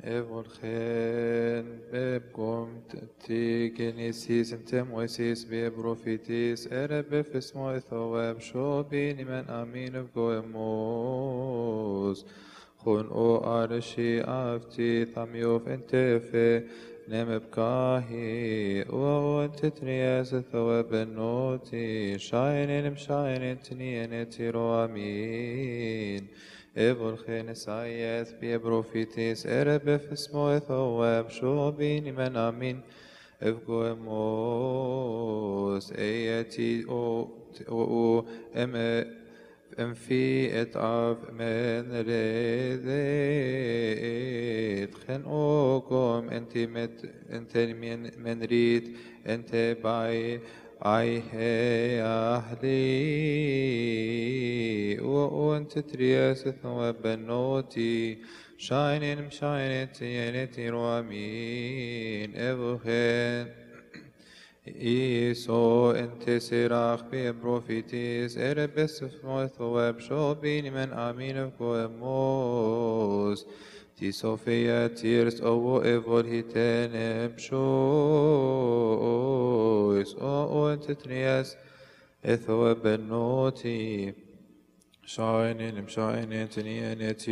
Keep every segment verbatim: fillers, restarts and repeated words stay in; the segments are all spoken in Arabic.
Evolgen bebgom ti genesis intem oasis be prophetis erebe fismo ethoweb shobin imen amin of goemos chun o arshi afti thamyof entefe nemebkahi o antitrias ethoweb noti shining shining tinienetiro amin Evolchen esayes be prophetis erebe fismo ethoweb shobin imen amin evgoemos eyeti o o em em fi et av men redet chen ogom enti met enti men men rid ente bai ai he ahli o ent trias no benoti shining shining tieneti roamin evohen Iso ente sirach be prophetis erebes web shobin men amin of goemos ti Sophia tears ovo evol hitenem shois o ente trias etho benoti shining shining tieneti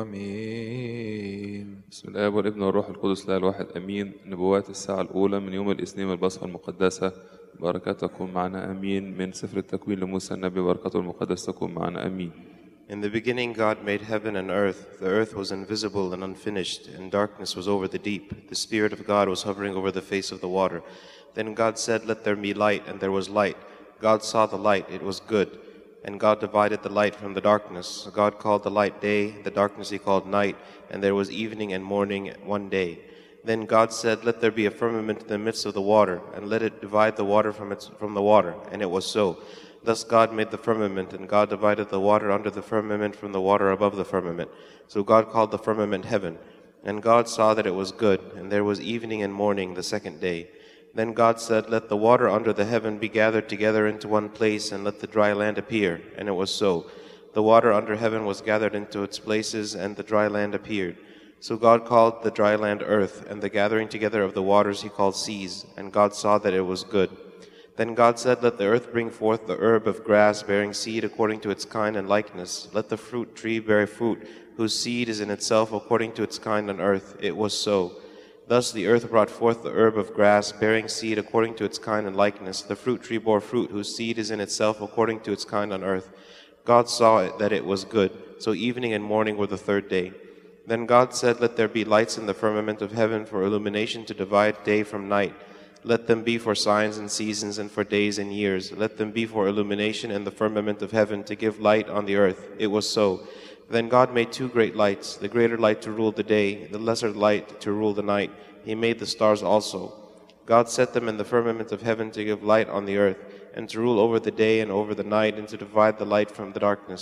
roamin بسم الله والابن والروح القدس لا الواحد امين. نبوات الساعه الاولى من يوم الاثنين البصخه المقدسه، بركات تكون معنا امين. من سفر التكوين لموسى النبي، بركاته المقدسه تكون معنا امين. In the beginning God made heaven and earth. The earth was invisible and unfinished, and darkness was over the deep. The Spirit of God was hovering over the face of the water. Then God said, "Let there be light," and there was light. God saw the light, it was good. And God divided the light from the darkness. God called the light day, the darkness he called night, and there was evening and morning one day. Then God said, "Let there be a firmament in the midst of the water, and let it divide the water from, its, from the water." And it was so. Thus God made the firmament, and God divided the water under the firmament from the water above the firmament. So God called the firmament heaven. And God saw that it was good, and there was evening and morning the second day. Then God said, "Let the water under the heaven be gathered together into one place, and let the dry land appear." And it was so. The water under heaven was gathered into its places, and the dry land appeared. So God called the dry land earth, and the gathering together of the waters he called seas. And God saw that it was good. Then God said, "Let the earth bring forth the herb of grass, bearing seed according to its kind and likeness. Let the fruit tree bear fruit, whose seed is in itself according to its kind on earth." It was so. Thus the earth brought forth the herb of grass, bearing seed according to its kind and likeness. The fruit tree bore fruit, whose seed is in itself according to its kind on earth. God saw it that it was good. So evening and morning were the third day. Then God said, "Let there be lights in the firmament of heaven for illumination to divide day from night. Let them be for signs and seasons and for days and years. Let them be for illumination in the firmament of heaven to give light on the earth." It was so. Then God made two great lights, the greater light to rule the day, the lesser light to rule the night. He made the stars also. God set them in the firmament of heaven to give light on the earth, and to rule over the day and over the night, and to divide the light from the darkness.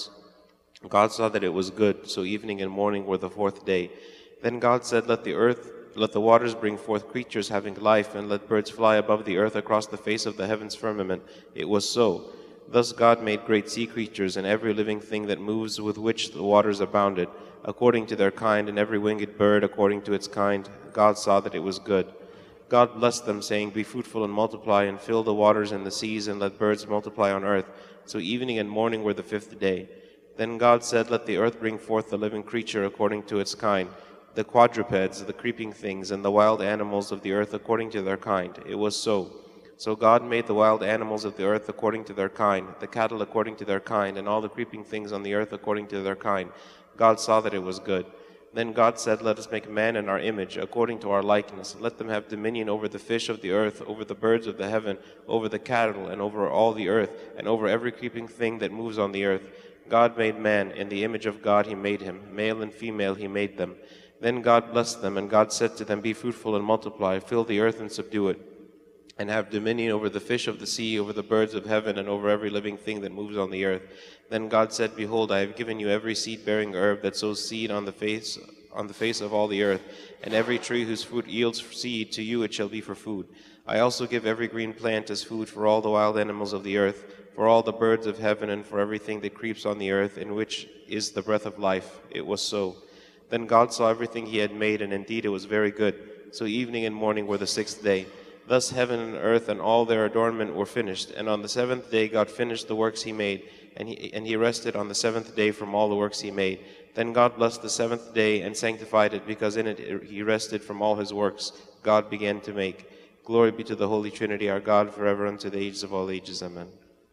God saw that it was good. So evening and morning were the fourth day. Then God said, "Let the earth, let the waters bring forth creatures having life, and let birds fly above the earth across the face of the heaven's firmament." It was so. Thus God made great sea creatures, and every living thing that moves, with which the waters abounded, according to their kind, and every winged bird according to its kind. God saw that it was good. God blessed them, saying, "Be fruitful and multiply, and fill the waters and the seas, and let birds multiply on earth." So evening and morning were the fifth day. Then God said, "Let the earth bring forth the living creature according to its kind, the quadrupeds, the creeping things, and the wild animals of the earth according to their kind." It was so. So God made the wild animals of the earth according to their kind, the cattle according to their kind, and all the creeping things on the earth according to their kind. God saw that it was good. Then God said, "Let us make man in our image, according to our likeness. Let them have dominion over the fish of the earth, over the birds of the heaven, over the cattle, and over all the earth, and over every creeping thing that moves on the earth." God made man. In the image of God he made him. Male and female he made them. Then God blessed them, and God said to them, "Be fruitful and multiply, fill the earth and subdue it, and have dominion over the fish of the sea, over the birds of heaven, and over every living thing that moves on the earth." Then God said, "Behold, I have given you every seed-bearing herb that sows seed on the face on the face of all the earth, and every tree whose fruit yields seed, to you it shall be for food. I also give every green plant as food for all the wild animals of the earth, for all the birds of heaven, and for everything that creeps on the earth, in which is the breath of life." It was so. Then God saw everything he had made, and indeed it was very good. So evening and morning were the sixth day. Thus heaven and earth and all their adornment were finished. And on the seventh day God finished the works he made, and he, and he rested on the seventh day from all the works he made. Then God blessed the seventh day and sanctified it, because in it he rested from all his works God began to make. Glory be to the Holy Trinity, our God, forever unto the ages of all ages. Amen.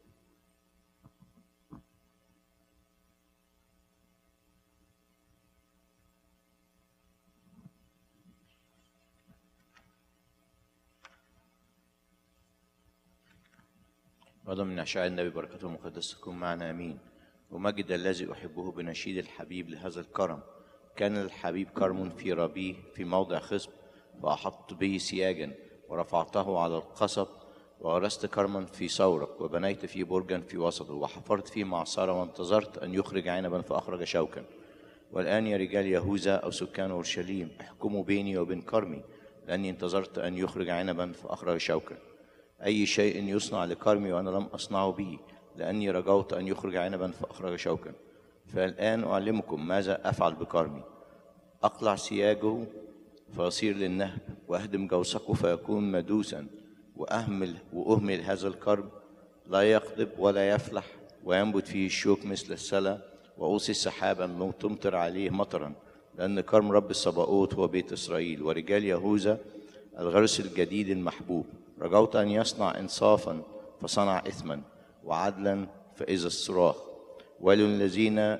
وضع من أشعاع النبي بركته المقدسة تكون معنا آمين. ومجد الذي أحبه بنشيد الحبيب لهذا الكرم. كان الحبيب كرم في ربيه في موضع خصب، فأحطت به سياجا ورفعته على القصب، وغرست كرما في ثورك، وبنيت فيه برجا في وسطه، وحفرت فيه معصرة، وانتظرت أن يخرج عنبا فأخرج شوكا. والآن يا رجال يهوذا أو سكان أورشليم، احكموا بيني وبين كرمي، لأني انتظرت أن يخرج عنبا فأخرج شوكا. أي شيء يصنع لكرمي وأنا لم أصنعه به، لأني رجوت أن يخرج عنبا فأخرج شوكا. فالآن أعلمكم ماذا أفعل بكرمي. أقلع سياجه فيصير للنهب، وأهدم جوسقه فيكون مدوسا، وأهمل وأهمل هذا الكرم لا يقضب ولا يفلح، وينبت فيه الشوك مثل السلة، وأوصي سحابا تمطر عليه مطرا، لأن كرم رب الصباؤوت هو بيت إسرائيل، ورجال يهوذا الغرس الجديد المحبوب. رجوت أن يصنع إنصافا فصنع إثما، وعدلا فإذا الصراخ. وللذين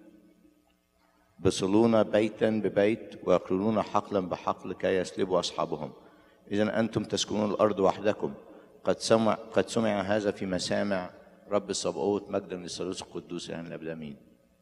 بصلون بيتا ببيت، ويقررون حقلا بحقل كي يسلبوا أصحابهم. إذن أنتم تسكنون الأرض وحدكم. قد سمع قد سمع هذا في مسامع رب الصباؤوت، مجدا للثالوث القدوس الآن الأبد آمين.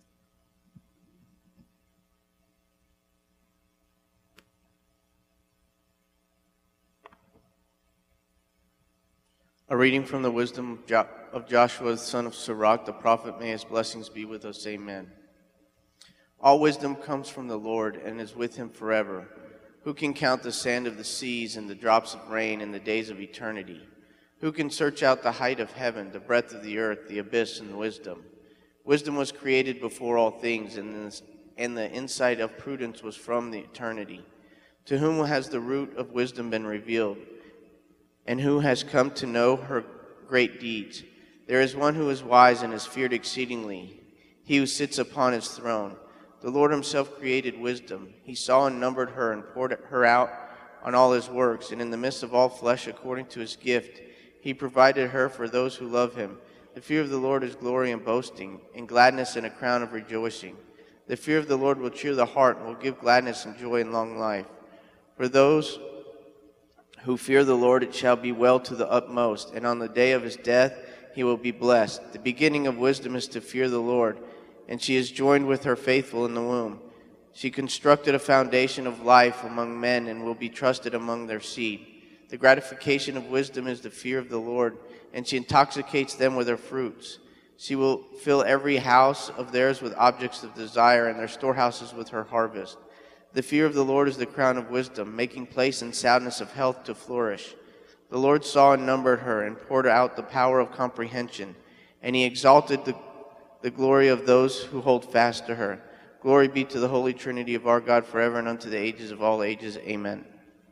A reading from the wisdom of, jo- of Joshua, the son of Sirach, the prophet. May his blessings be with us. Amen. All wisdom comes from the Lord and is with him forever. Who can count the sand of the seas and the drops of rain in the days of eternity? Who can search out the height of heaven, the breadth of the earth, the abyss, and wisdom? Wisdom was created before all things, and, this, and the insight of prudence was from the eternity. To whom has the root of wisdom been revealed? And who has come to know her great deeds? There is one who is wise and is feared exceedingly, he who sits upon his throne. The Lord himself created wisdom. He saw and numbered her and poured her out on all his works. And in the midst of all flesh, according to his gift, he provided her for those who love him. The fear of the Lord is glory and boasting, and gladness and a crown of rejoicing. The fear of the Lord will cheer the heart and will give gladness and joy and long life. For those who fear the Lord, it shall be well to the utmost, and on the day of his death he will be blessed. The beginning of wisdom is to fear the Lord, and she is joined with her faithful in the womb. She constructed a foundation of life among men and will be trusted among their seed. The gratification of wisdom is the fear of the Lord, and she intoxicates them with her fruits. She will fill every house of theirs with objects of desire, and their storehouses with her harvest. The fear of the Lord is the crown of wisdom, making place and soundness of health to flourish. The Lord saw and numbered her, and poured out the power of comprehension, and he exalted the, the glory of those who hold fast to her. Glory be to the Holy Trinity of our God forever and unto the ages of all ages. Amen.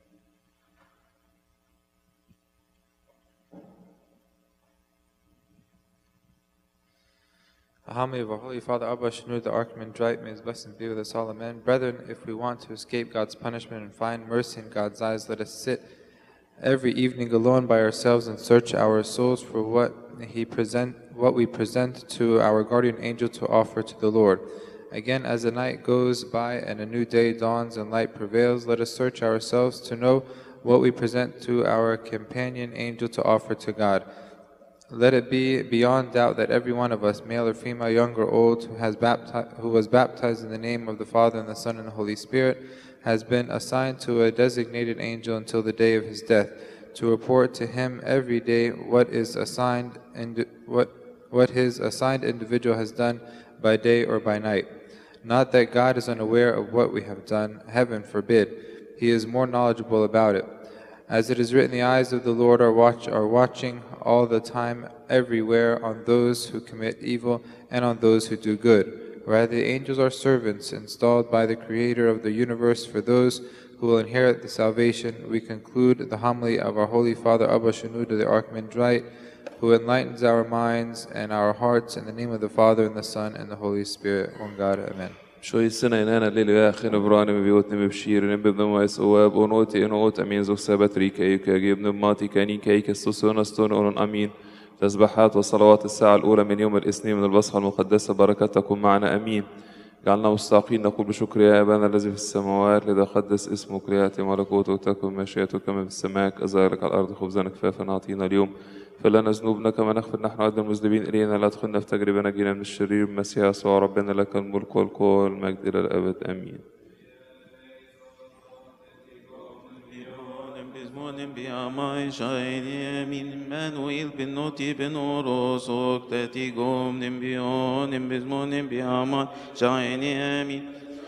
A homily of our Holy Father Abba Shneur, the Archimandrite, may his blessings be with us all. Amen. Brethren, if we want to escape God's punishment and find mercy in God's eyes, let us sit every evening alone by ourselves and search our souls for what he present, what we present to our guardian angel to offer to the Lord. Again, as the night goes by and a new day dawns and light prevails, let us search ourselves to know what we present to our companion angel to offer to God. Let it be beyond doubt that every one of us, male or female, young or old, who, has baptized, who was baptized in the name of the Father and the Son and the Holy Spirit, has been assigned to a designated angel until the day of his death, to report to him every day what is assigned and what what his assigned individual has done by day or by night. Not that God is unaware of what we have done, heaven forbid. He is more knowledgeable about it. As it is written, the eyes of the Lord are watch are watching all the time, everywhere, on those who commit evil and on those who do good. whereas the angels are servants installed by the Creator of the universe for those who will inherit the salvation, we conclude the homily of our Holy Father Abba Shenouda the Archimandrite, who enlightens our minds and our hearts, in the name of the Father, and the Son, and the Holy Spirit, one God. Amen. شوي السنة إن أنا الليل يا أخي نبراني ببيوتني ببشير نبذ ما يسواب ونوتي إنوت أمين زوج سبت ريكا يكا جيب نبماتي كاني كايك السوسون استون أولن أمين تسبحات وصلوات الساعة الأولى من يوم الاثنين من البصخة المقدسة بركة تكون معنا أمين. جعلنا مستحقين نقول بشكر يا أبانا الذي في السماوات لذا قدس اسمك ليأتي ملكوتك تكن مشيئتك كما في السماء كذلك على الأرض خبزنا كفافا أعطينا اليوم فلنا ذنوبنا كما نغفر نحن أيضا المذنبين إلينا لا تدخلنا في تجربة نجينا من الشرير المسيح يسوع ربنا لك الملك والقوة والمجد إلى الأبد آمين. Bizmonim bi amay shayni min Manuel bin noti bin orosok tati gomnim bi onim bizmonim bi amay shayni amin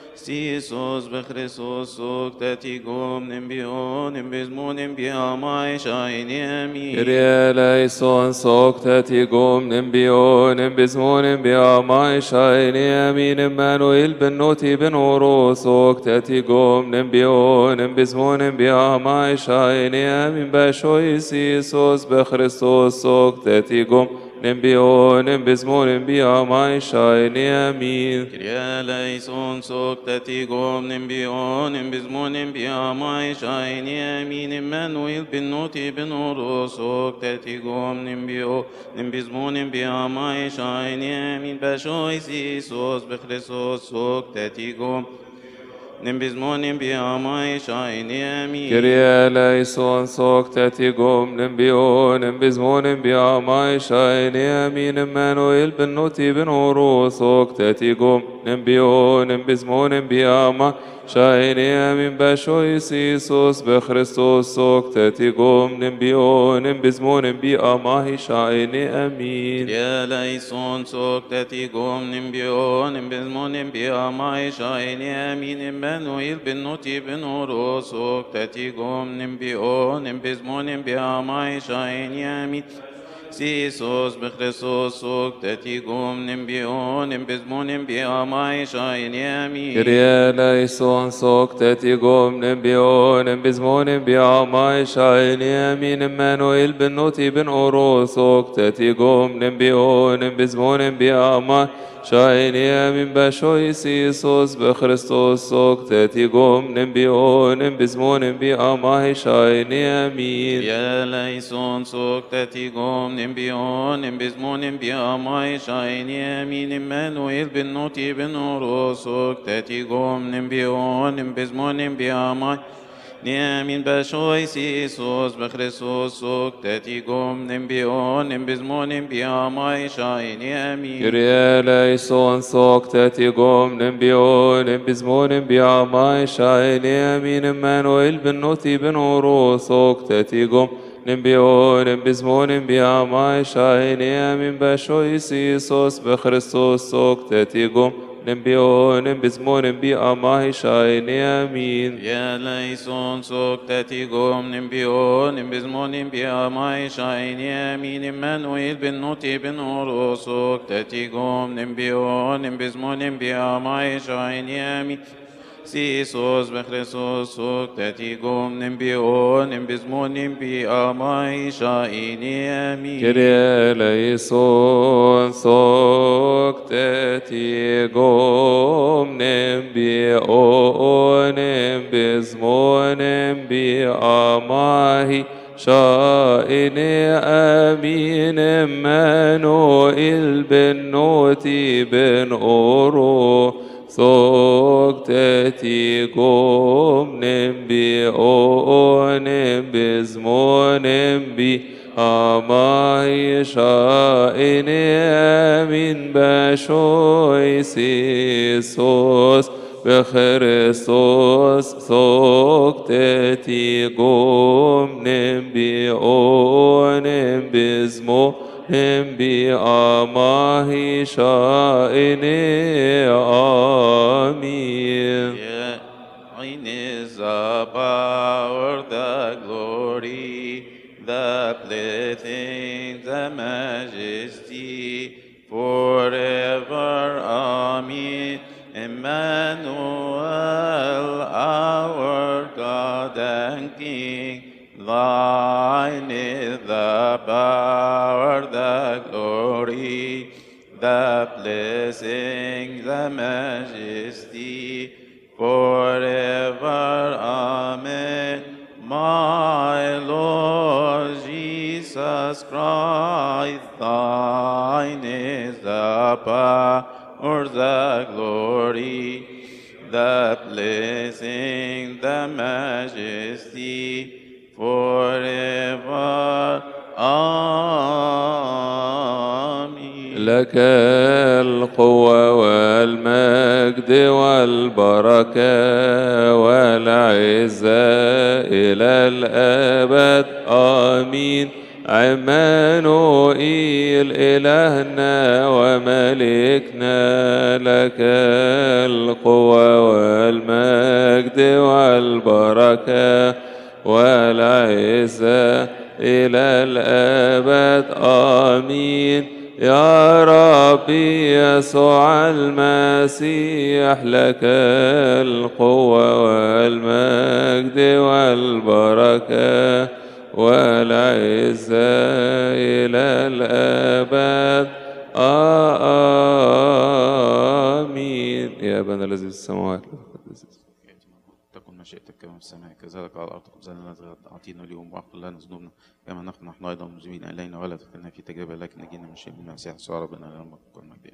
Sisos be Christos ok tati gomnim bi onim bizmonim bi amay shayni amin Kyrie eleison sok tati gomnim bi onim bizmonim bi amay shayni amin Emmanuel ben noti ben orosok tati gomnim bi onim bizmonim bi amay shayni amin bashoy sisos be Christos ok tati gomnim نبيون بزمون بياماي شايني أمين Kyrie eleison sok tati gomnim bi onim bizmonim bi amay shayni amin Emmanuel bin noti bin orosok tati gomnim bi onim bizmonim bi amay shayni amin bashoy sisos be Christos sok tati gom Nimbizmonim bi amay shayni amin Kyrie eleison sok tati gomnim بيون بزمون بياماي شايني أمين Emmanuel ben noti ben orosok tati gomnim بيون بزمون بياماي شايني أمين bashoy sisos be Christos sok tati gomnim بيون بزمون بياماي شايني أمين Kyrie eleison sok tati gomnim bi onim bizmonim bi amay shayni amin Emmanuel bin noti bin orosok tati gomnim bi onim bizmonim bi amay shayni amin Sisos be Christos sok tati gomnim bi onim bizmonim bi amay shayni amin Kyrie eleison sok tati gomnim بيون بزمون بياماي شايني أمين Emmanuel ben noti ben orosok tati gomnim بيون بزمون بياماي شايني أمين bashoy sisos be Christos sok tati gomnim بيون بزمون بياماي شايني أمين Kyrie eleison sok tati gomnim bi onim bizmonim bi amay shayni amin Emmanuel bin noti bin orosok tati gomnim bi onim bizmonim bi amay Niamin bashoy sisos be Christos sok tati gomnim bi onim bizmonim bi amay shayni amin Kyrie eleison sok tati gomnim بيون بزمون بياماي شايني أمين Emmanuel ben noti ben orosok tati gomnim بيون بزمون بياماي شايني أمين bashoy sisos be Christos sok tati gomnim بيون بزمون بياماي شايني أمين Kyrie eleison sok tati gomnim bi onim bizmonim bi amay shayni amin Emmanuel bin noti bin orosok tati gomnim bi onim bizmonim bi amay shayni amin Sisos be Christos sok tati gomnim bi onim bizmonim bi amay shayni amin Kyrie eleison sok tati gomnim بيون بزمون بياماي شايني أمين Emmanuel ben noti ben oro sok tati gomnim بيون بزمون بياماي شايني أمين bashoy sisos be Christos sok tati gomnim بيون بزمون بياماي شايني آمين Thine is the power, the glory, the blessing, the majesty, forever. Amen. loud and King. Thine is the power, the glory, the blessing, the majesty, forever. Amen. My Lord Jesus Christ, thine is the power, the glory, the blessing, the majesty, forever. Amen. لك القوة والمجد والبركة والعزة إلى الأبد. آمين. عمانوئيل إلهنا وملكنا، لك القوة والمجد والبركة والعزة إلى الأبد. آمين. يا ربي يسوع المسيح، لك القوة والمجد والبركة والعزة إلى الأبد. آمين. يا أبانا الذي في السماوات، تكن مشيئتك كما في السماء كذلك على الأرض. خبزنا أعطينا اليوم، واغفر لنا ذنوبنا كما نغفر نحن أيضا المذنبين إلينا، ولا تدخلنا في تجربة لكن نجينا من الشر. المسيح يسوع ربنا لنا كل مجد.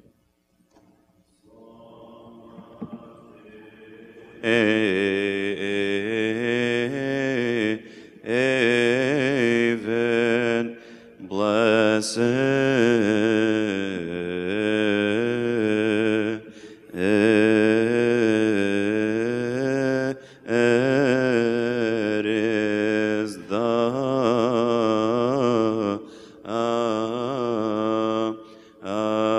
Even blessed is the uh, uh,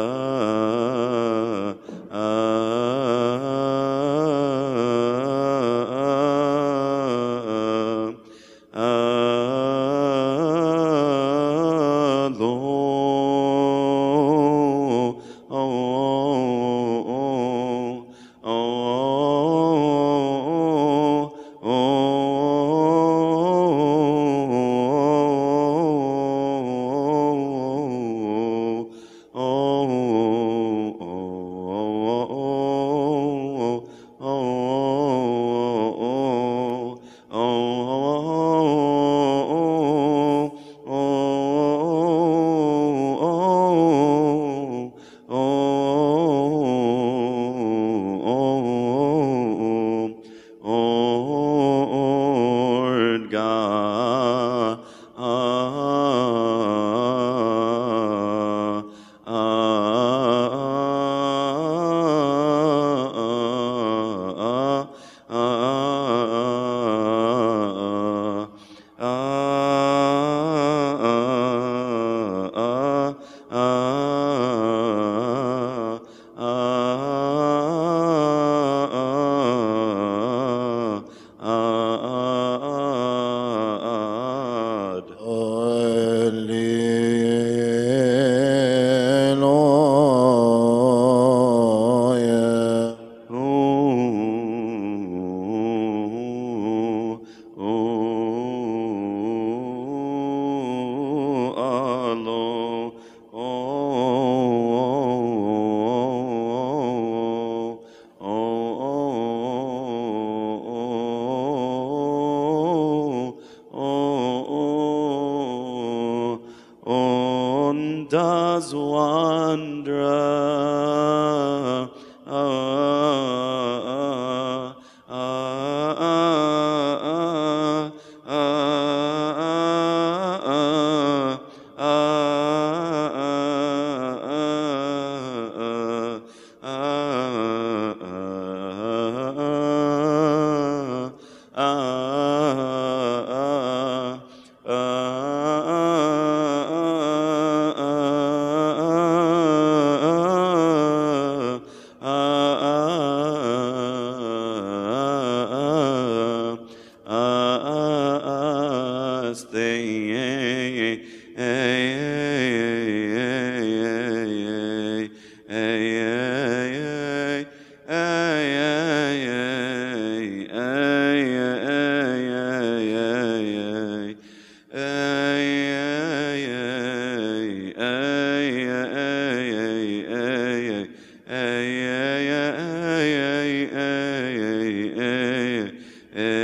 does wonder.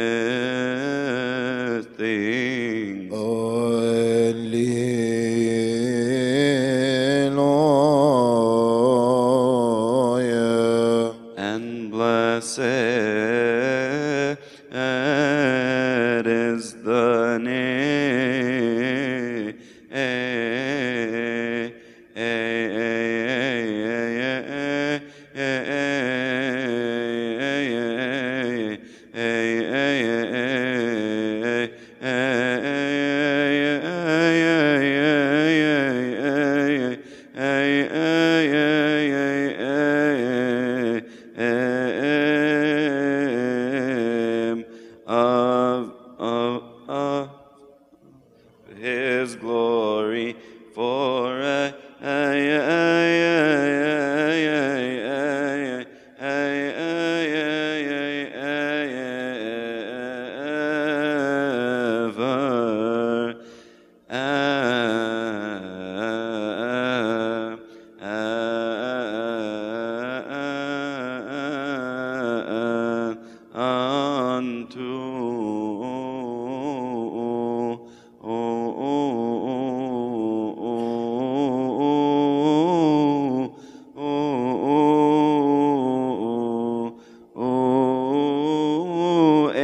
things. Alleluia. And blessed is the name of, of, of His glory for ever. Unto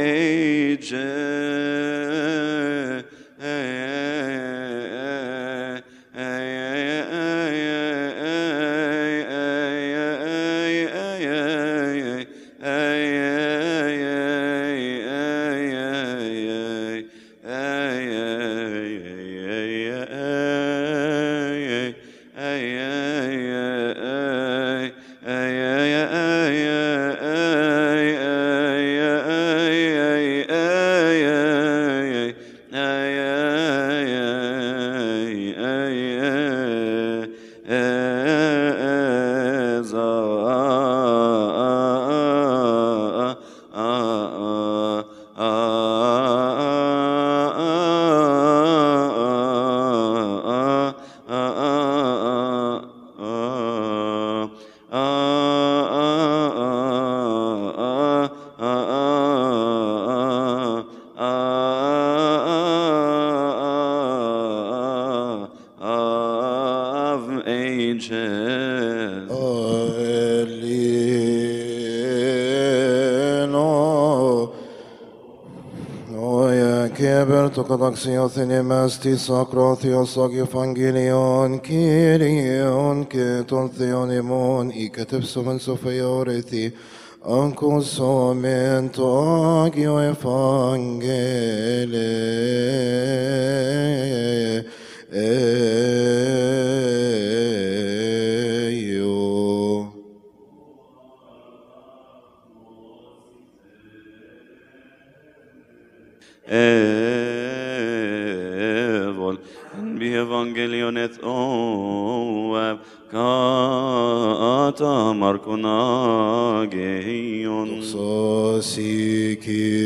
of ages. Alleluia. Keberto kadaxios enemestis acrothios ag evangelion Kyrion keton theonimon ikatepsumen sophiorithi ancus omento agio evangele eo. Evol and be evangelion et oev kata marconageion. Sosi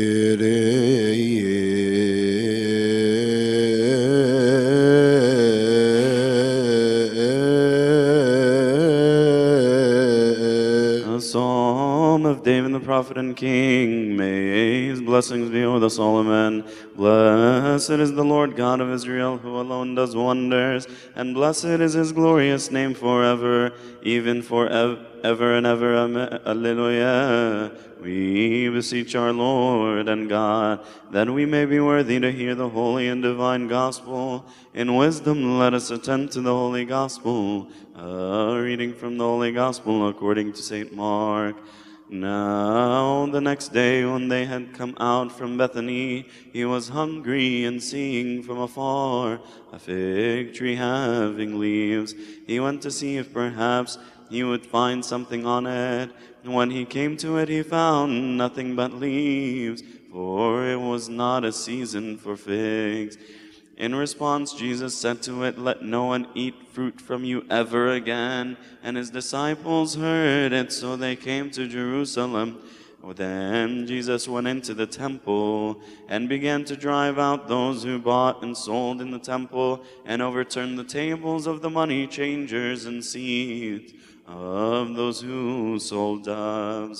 Kyrie. A psalm of David the prophet and king, may his blessings be with us all, amen. Blessed is the Lord God of Israel, who alone does wonders, and blessed is his glorious name forever, even forever ever and ever, amen. Alleluia. We beseech our Lord and God, that we may be worthy to hear the holy and divine gospel. In wisdom let us attend to the holy gospel. A reading from the holy gospel according to Saint Mark. Now the next day, when they had come out from Bethany, he was hungry, and seeing from afar a fig tree having leaves, he went to see if perhaps he would find something on it. When he came to it, he found nothing but leaves, for it was not a season for figs. In response, Jesus said to it, "Let no one eat fruit from you ever again." And his disciples heard it, so they came to Jerusalem. Then Jesus went into the temple and began to drive out those who bought and sold in the temple, and overturned the tables of the money changers and seats of those who sold doves.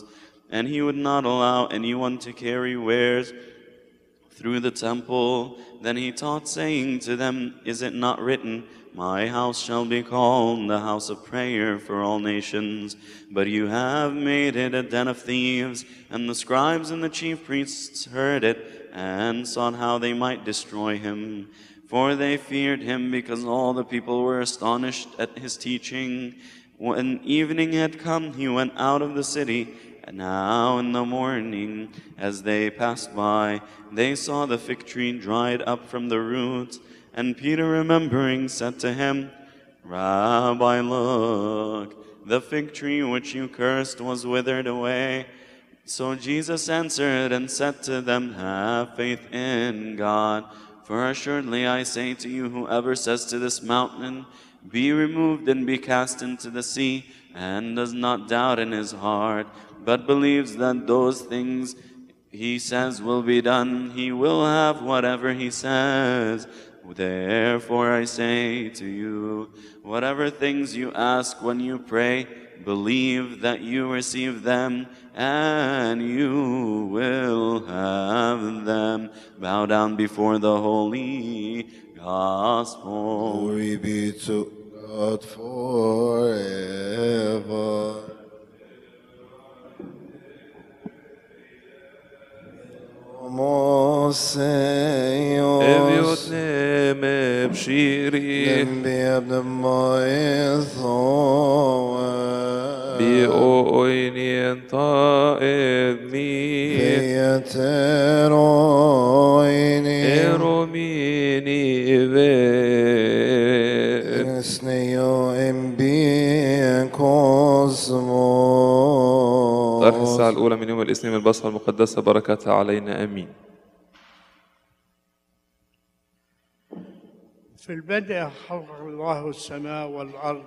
and he would not allow anyone to carry wares through the temple. Then he taught, saying to them, Is it not written, My house shall be called the house of prayer for all nations? But you have made it a den of thieves. And the scribes and the chief priests heard it, and sought how they might destroy him. For they feared him, because all the people were astonished at his teaching. When evening had come, he went out of the city. And now in the morning, as they passed by, they saw the fig tree dried up from the roots. And Peter, remembering, said to him, Rabbi, look, the fig tree which you cursed was withered away. So Jesus answered and said to them, Have faith in God. For assuredly I say to you, whoever says to this mountain, Be removed and be cast into the sea, and does not doubt in his heart, but believes that those things he says will be done, he will have whatever he says. Therefore I say to you, whatever things you ask when you pray, believe that you receive them, and you will have them. Bow down before the holy gospel. Glory be to God forever. Moseos Eviotne me bshiri Nembeb Moethoa Bi o oinien ta edmi Feateroini Eromini ve Esneo Embi Cosmos. طرح الساعة الأولى من يوم الاثنين من البصرة المقدسة بركتها علينا آمين. في البدء خلق الله السماء والأرض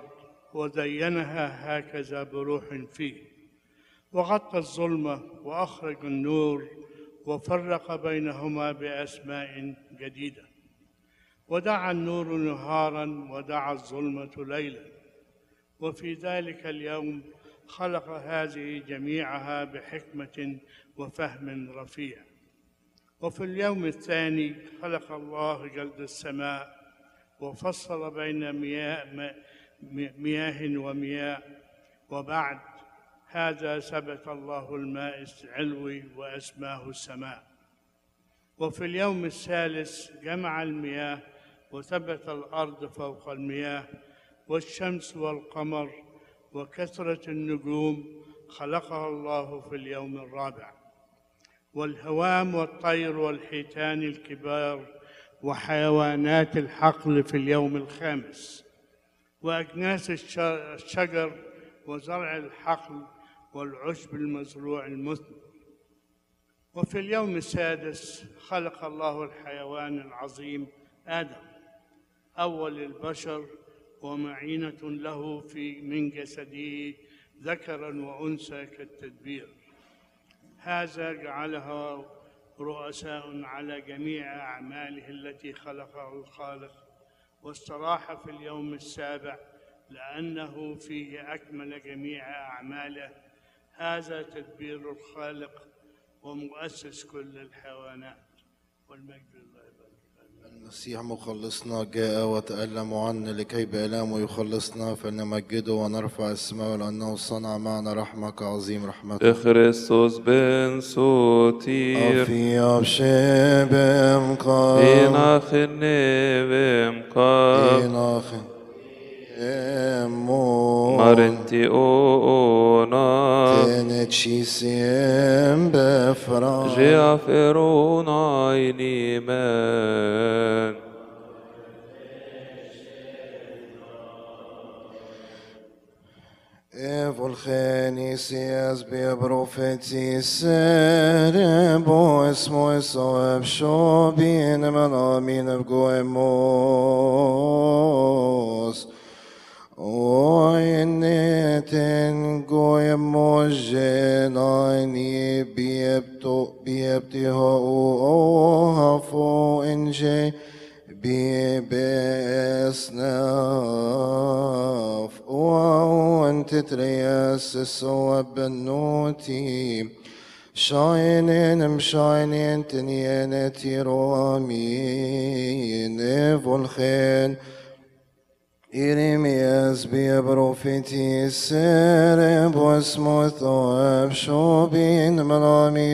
وزينها هكذا بروح فيه، وغطى الظلمة وأخرج النور وفرق بينهما بأسماء جديدة، ودعا النور نهارا ودعا الظلمة ليلا، وفي ذلك اليوم خلق هذه جميعها بحكمة وفهم رفيع. وفي اليوم الثاني خلق الله جلد السماء وفصل بين مياه, مياه ومياه، وبعد هذا ثبت الله الماء العلوي وأسماه السماء. وفي اليوم الثالث جمع المياه وثبت الأرض فوق المياه، والشمس والقمر وكثرة النجوم خلقها الله في اليوم الرابع، والهوام والطير والحيتان الكبار وحيوانات الحقل في اليوم الخامس، وأجناس الشجر وزرع الحقل والعشب المزروع المثمر. وفي اليوم السادس خلق الله الحيوان العظيم آدم أول البشر ومعينة له في من جسده ذكرا وأنثى كالتدبير. هذا جعلها رؤساء على جميع أعماله التي خلقها الخالق، واستراح في اليوم السابع لأنه فيه أكمل جميع أعماله. هذا تدبير الخالق ومؤسس كل الحيوانات، والمجد لله. المسيح مخلصنا جاء وتألم عنا لكي بآلامه يخلصنا، فلنمجده ونرفع اسمه لأنه صنع معنا رحمة كعظيم رحمته. Christos ben sotir أفي أبشبم قام إناخ النبم قام إناخ إمون مرنتي أونا تنتشيسيم بفران جافرون عيني من Evolgenisias bioprofetis serebo esmo esoeb shobin manamin goemos oineten goemos genani biepto bieptiho o hafo inje ببسناف وأنت ترياس الصواب النوتي شاينين مشاينين تنين تيرو امين فولخين إيريمياس بيبروفيتي سرب واسمو ثواب شوبين ملامين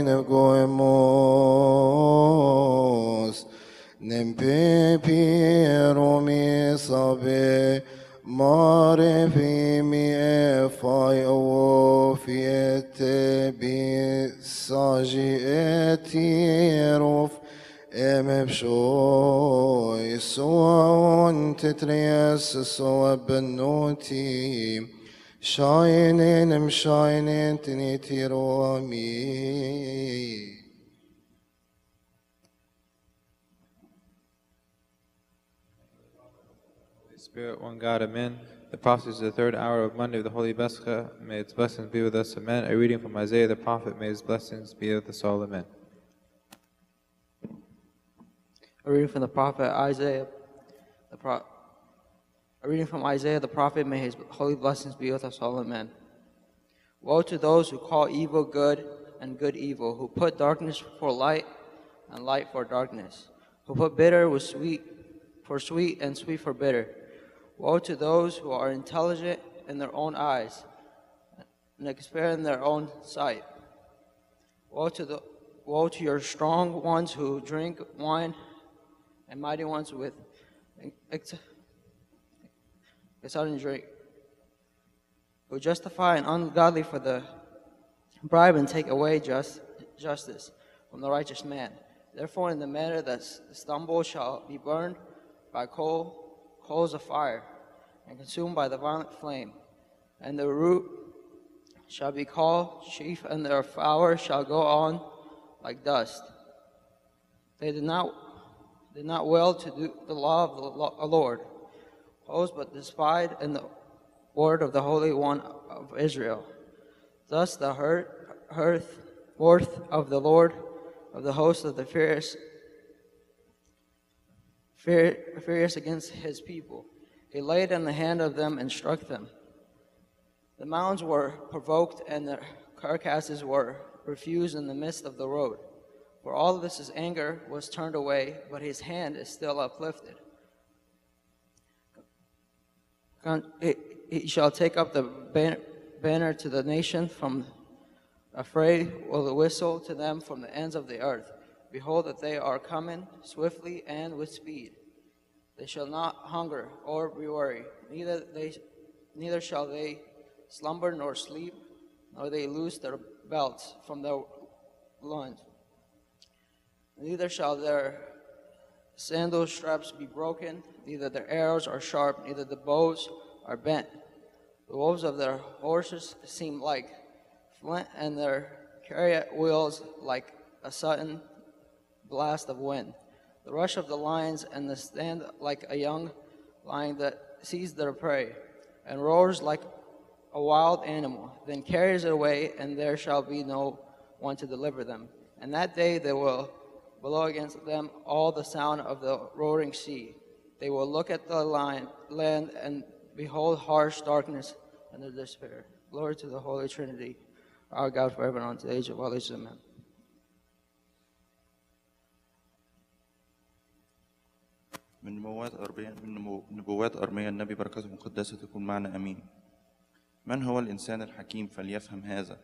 بقوموس نمبي بيرومي صبي ماري في مي افاي او في اتبي ساجي اتيروف ام بشوي سوى تتريس سوى بنوتي شاينين مشاينين تنيتي روامي. Spirit, one God, amen. The prophecy is the third hour of Monday of the Holy Bescha. May its blessings be with us, amen. A reading from Isaiah the prophet. May his blessings be with us all, amen. A reading from the prophet Isaiah. The pro- a reading from Isaiah the prophet. May his holy blessings be with us all, amen. Woe to those who call evil good and good evil, who put darkness for light and light for darkness, who put bitter with sweet for sweet and sweet for bitter. Woe to those who are intelligent in their own eyes and expert in their own sight. Woe to the woe to your strong ones who drink wine, and mighty ones with exciting drink, who justify an ungodly for the bribe and take away just justice from the righteous man. Therefore, in the manner that stumble shall be burned by coal, coals of fire, and consumed by the violent flame. And the root shall be called chief, and their flower shall go on like dust. They did not did not well to do the law of the Lord, hosts, but despised in the word of the Holy One of Israel. Thus the hearth, worth of the Lord of the hosts of the furious furious against his people. He laid in the hand of them and struck them. The mountains were provoked, and their carcasses were refused in the midst of the road. For all of this his anger was turned away, but his hand is still uplifted. He shall take up the banner to the nation, from afraid will the whistle to them from the ends of the earth. Behold, that they are coming swiftly and with speed. They shall not hunger or be weary, neither they, neither shall they slumber nor sleep, nor they loose their belts from their loins. Neither shall their sandal straps be broken, neither their arrows are sharp, neither the bows are bent. The wolves of their horses seem like flint, and their chariot wheels like a sudden blast of wind. The rush of the lions and the stand like a young lion that sees their prey, and roars like a wild animal, then carries it away, and there shall be no one to deliver them. And that day they will blow against them all the sound of the roaring sea. They will look at the line, land and behold harsh darkness and their despair. Glory to the Holy Trinity, our God forever and unto the age of all ages. Amen. من نبوات أرميا من نبوات أرميا النبي بركاته مقدسة تكون معنا أمين. من هو الإنسان الحكيم فليفهم هذا،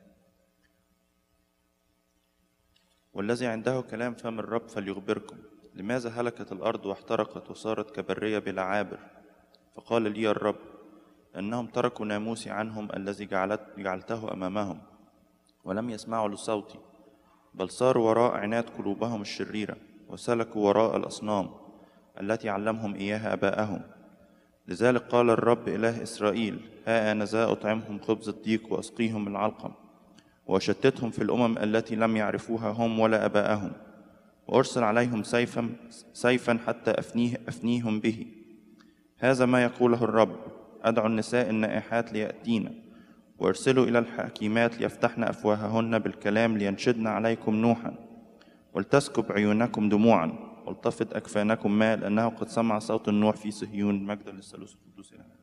والذي عنده كلام فم الرب فليخبركم. لماذا هلكت الأرض واحترقت وصارت كبرية بلا عابر؟ فقال لي الرب أنهم تركوا ناموسي عنهم الذي جعلت جعلته أمامهم، ولم يسمعوا لصوتي، بل صاروا وراء عناد قلوبهم الشريرة، وسلكوا وراء الأصنام التي علمهم إياها آباءهم. لذلك قال الرب إله إسرائيل: ها أنا ذا أطعمهم خبز الضيق وأسقيهم العلقم، وأشتتهم في الأمم التي لم يعرفوها هم ولا آباءهم، وأرسل عليهم سيفا سيفا حتى أفنيه أفنيهم به. هذا ما يقوله الرب: أدعو النساء النائحات ليأتينا، وارسلوا إلى الحكيمات ليفتحن أفواههن بالكلام، لينشدن عليكم نوحا، ولتسكب عيونكم دموعا، والتفت أكفانكم ماء، لأنه قد سمع صوت النوح في صهيون. مجدا للثالوث القدوس إلى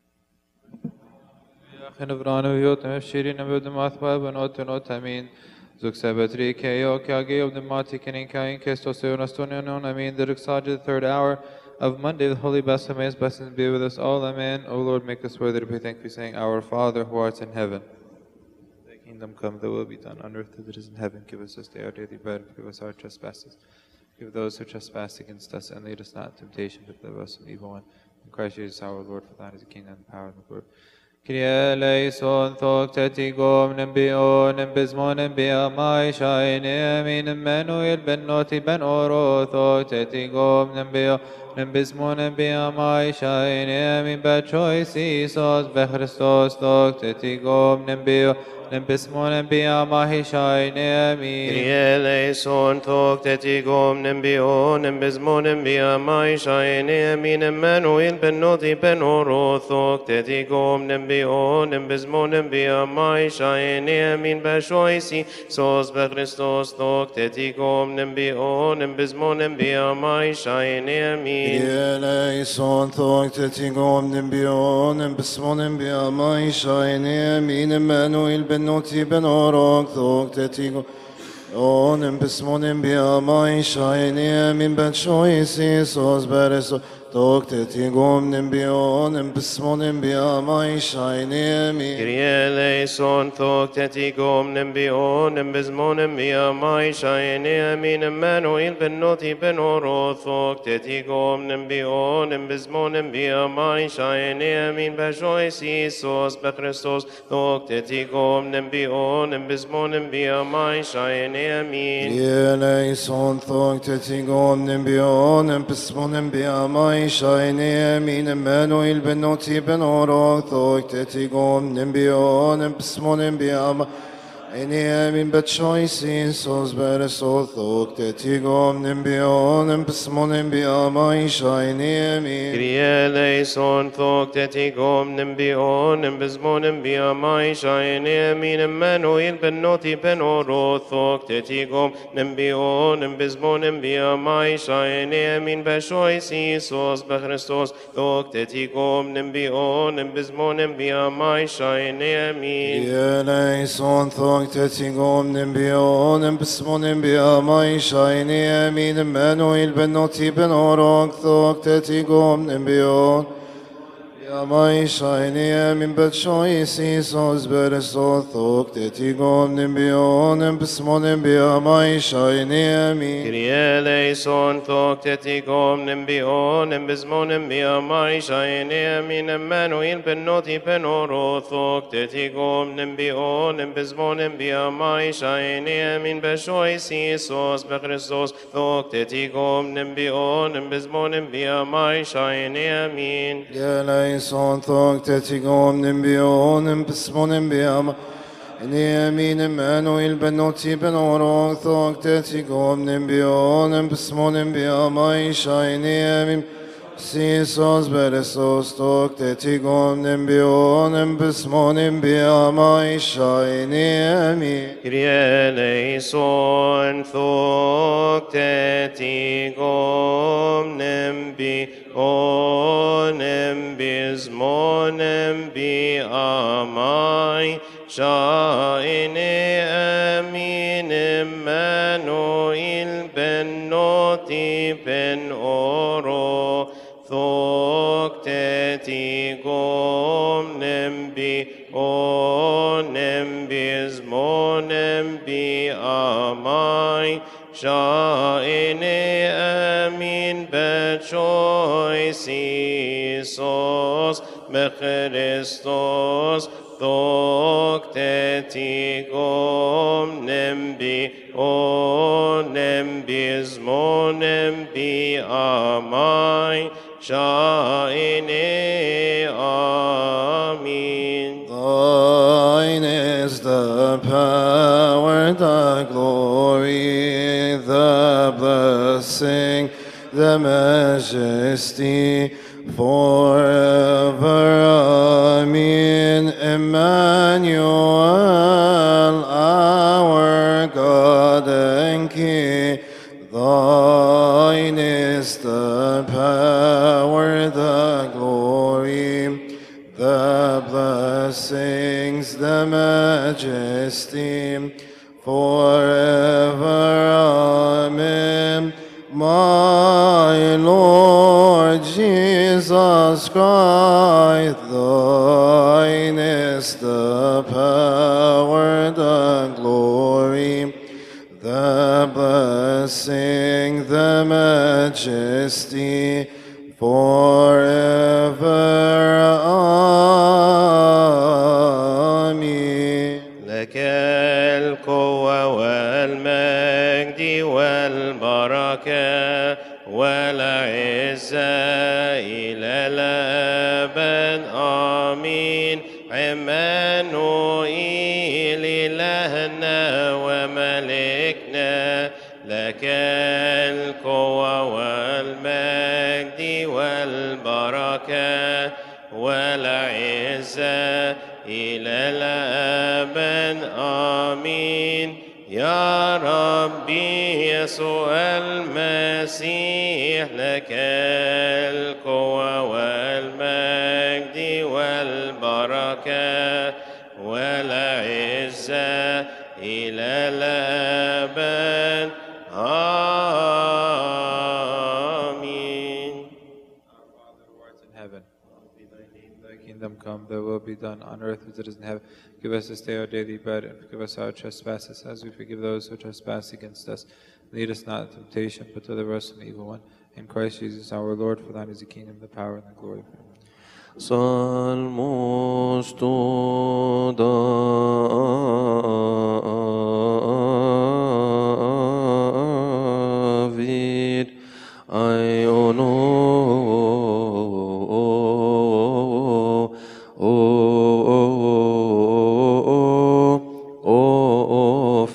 أخي نبرانو يوتم الشيرين بودم أثباب ونوت نوت أمين. Zuk Sabatri Keo Kageo the Mati Kenin Kain Kestosion Astonion, I mean the Ruxaja, the third hour of Monday, the Holy Baptist, blessings be with us all, amen. O Lord, make us worthy to be thankful, saying, Our Father who art in heaven, thy kingdom come, thy will be done on earth as it is in heaven. Give us this day our daily bread, and forgive us our trespasses. Give those who trespass against us, and lead us not into temptation, but deliver us from evil one. In Christ Jesus our Lord, for thine is the kingdom, and the power, and the glory. Kyrie eleison, thok tetigom, nembion, nembizmon, nembiamai, shaine, amin, Emmanuel, ben noti, ben oro, thok tetigom, nembio, nembizmon, nembiamai, shaine, amin, bet choice, Isos, be Christos, thok tetigom, nembio, nembizmon, nembiamai, shaine, amin. Kyrie eleison, thok tetigom, nembion, nembizmon, nembiamai, shaine, amin, Emmanuel, ben noti, ben oro, thok tetigom, nembio, Bionem bezmonem biamai shaene amin bashoisi sos be Christos tok tetigom nem bionem bezmonem biamai shaene amin. Eleison tok tetigom nem bionem bezmonem biamai shaene amin. Emmanuel ben noti ben orok tok tetigom onem bezmonem biamai shaene amin bashoisi sos be Tok tetigom nem bionem besmonem biamai shaine amin. Kyrie eleison, tok tetigom nem bionem besmonem biamai shaine amin. Emmanuel ben noti ben oro, tok tetigom nem bionem besmonem biamai shaine amin. Bashois Isos be Christos, tok tetigom nem bionem besmonem biamai shaine amin. Kyrie eleison, tok tetigom nem bionem besmonem biamai shaine amin. Emmanuel ben noti ben orok thok tetigom nem bionem besmonem biamai shaine amin. Bet choisin sos bereso thok tetigom nem bionem besmonem biamai shaine amin. Kyrie eleison, thok tetigom nem bionem besmonem biamai shaine amin. Emmanuel ben noti ben oro, thok tetigom nem bionem besmonem biamai shaine amin. Bashois Isos be Christos, thok tetigom nem bionem besmonem biamai shaine amin. Kyrie eleison, thok tetigom nem bionem besmonem biamai shaine amin. Emmanuel ben noti ben orok thok tetigom nem bionem biamai shaine amin. Bet choice Isos bereso thok tetigom nem bionem besmonem biamai shaine amin. Kyrie eleison, thok tetigom nem bionem besmonem biamai shaine amin. Emmanuel ben noti ben oro, thok tetigom nem bionem besmonem biamai shaine amin. Bashois Isos be Christos, thok tetigom nem bionem besmonem biamai shaine amin. Eleison, thok tetigom nem bionem besmonem biamai shaine amin. Emmanuel ben noti ben orok thok tetigom nem bionem besmonem biamai shaine amin. Isos beresos tok tetigom nem bionem besmonem biamai shaine amin. Kyrie eleison, thok tetigom nem bionem besmonem biamai shaine amin. Emmanuel ben noti ben oro, thok tetigom nem bionem besmonem biamai shaine amin. Bashois Isos be Christos, thok tetigom nem bionem besmonem biamai shaine amin. Thine is the power, the glory, the blessing, the majesty, forever. Amen. Emmanuel, our God and King, thine is the power, the glory, the blessings, the majesty, forever. my Lord Jesus Christ, thine is the power, the glory, the blessing, the majesty, forever. Amen. لك القوة والمجد والبركة والعزة إلى الأبد. آمين. عمانوئيل إلهنا وملكنا، لك القوة والمجد والبركة والعزة إلى الأبد. آمين. يا ربي يسوع المسيح، لك القوة والمجد والبركة والعزة إلى الأبد. آمين. Heaven. Thy kingdom come, thy will be done on earth as it is in heaven. Give us this day our daily bread, and forgive us our trespasses as we forgive those who trespass against us. Lead us not into temptation, but deliver us from the evil one. In Christ Jesus our Lord, for thine is the kingdom, the power, and the glory forever. Salmos toda vid aiono of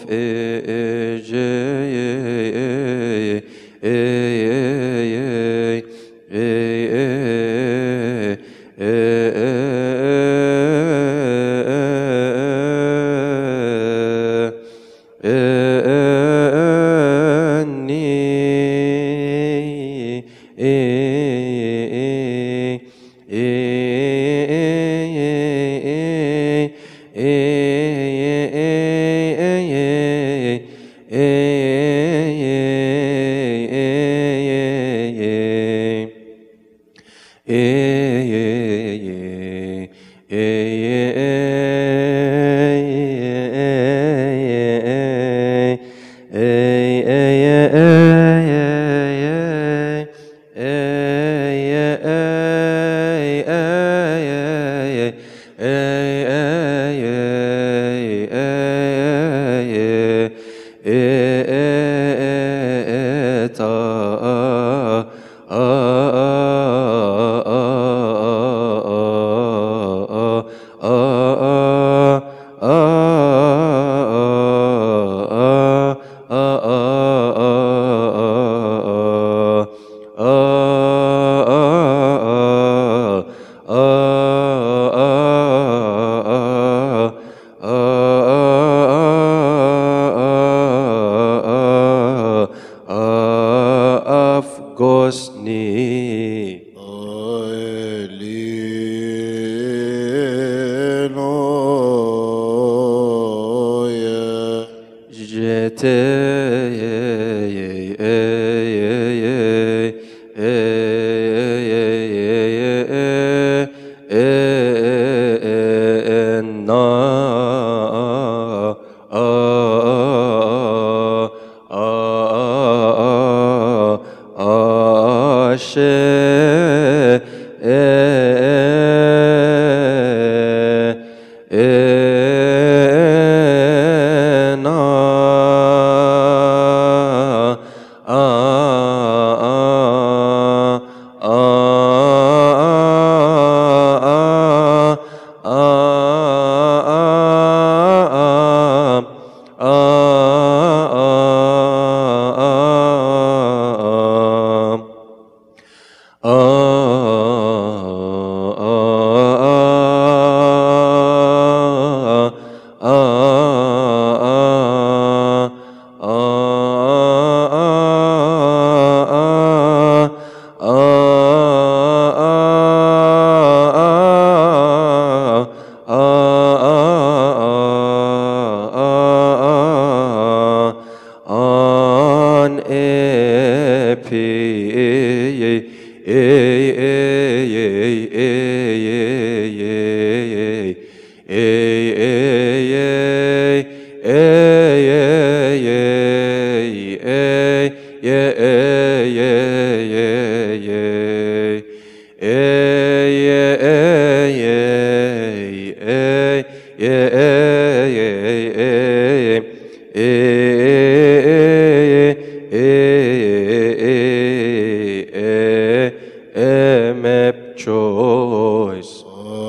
choice.